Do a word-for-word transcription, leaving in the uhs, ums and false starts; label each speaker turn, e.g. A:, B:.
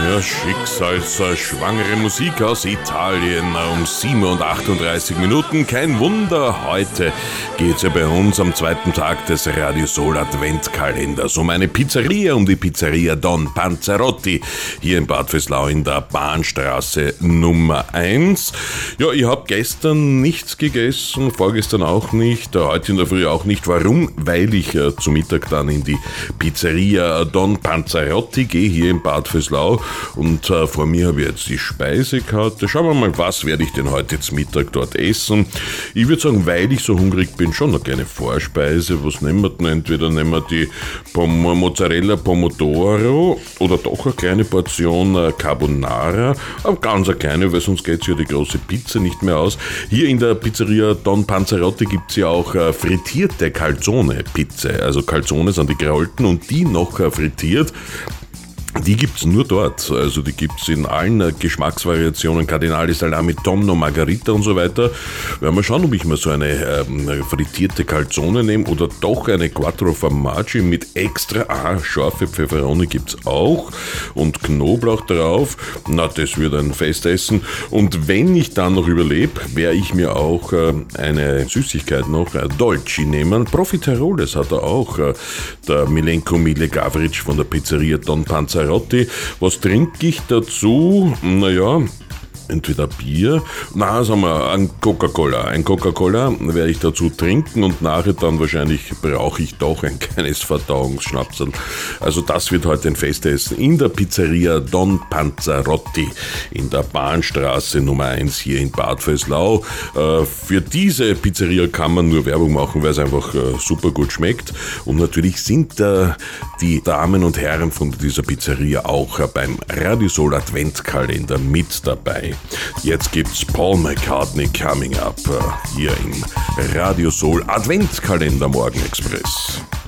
A: Ja, schicksalsschwangere Musik aus Italien um sieben Uhr achtunddreißig Minuten. Kein Wunder, heute geht es ja bei uns am zweiten Tag des Radio Soul Adventkalenders um eine Pizzeria, um die Pizzeria Don Panzerotti hier in Bad Vöslau in der Bahnstraße Nummer eins. Ja, ich habe gestern nichts gegessen, vorgestern auch nicht, heute in der Früh auch nicht. Warum? Weil ich äh, zu Mittag dann in die Pizzeria Don Panzerotti gehe, hier in Bad Vöslau. Und äh, vor mir habe ich jetzt die Speisekarte. Schauen wir mal, was werde ich denn heute zum Mittag dort essen. Ich würde sagen, weil ich so hungrig bin, schon eine kleine Vorspeise. Was nehmen wir denn? Entweder nehmen wir die Pom- Mozzarella Pomodoro oder doch eine kleine Portion äh, Carbonara. Aber ganz eine kleine, weil sonst geht ja die große Pizza nicht mehr aus. Hier in der Pizzeria Don Panzerotti gibt es ja auch äh, frittierte Calzone-Pizza. Also Calzone sind die gerollten und die noch äh, frittiert. Die gibt's nur dort, also die gibt's in allen Geschmacksvariationen, Cardinali, Salami, Tonno, Margarita und so weiter. Werden wir schauen, ob ich mir so eine ähm, frittierte Calzone nehme oder doch eine Quattro Formaggi mit extra, ah, scharfe Pfefferoni gibt's auch und Knoblauch drauf. Na, das wird ein Festessen. Und wenn ich dann noch überlebe, werde ich mir auch äh, eine Süßigkeit noch, äh, Dolci nehmen. Profiteroles hat er auch, äh, der Milenko Mile Gavric von der Pizzeria Don Panzerotti. Was trinke ich dazu? Naja, entweder Bier, na, sagen wir, ein Coca-Cola. Ein Coca-Cola werde ich dazu trinken und nachher dann wahrscheinlich brauche ich doch ein kleines Verdauungsschnapsel. Also das wird heute ein Festessen in der Pizzeria Don Panzerotti in der Bahnstraße Nummer eins hier in Bad Vöslau. Äh, für diese Pizzeria kann man nur Werbung machen, weil es einfach äh, super gut schmeckt. Und natürlich sind äh, die Damen und Herren von dieser Pizzeria auch äh, beim Radio Soul Adventkalender mit dabei. Jetzt gibt's Paul McCartney Coming Up äh, hier im Radio Soul Adventkalender Morgen Express.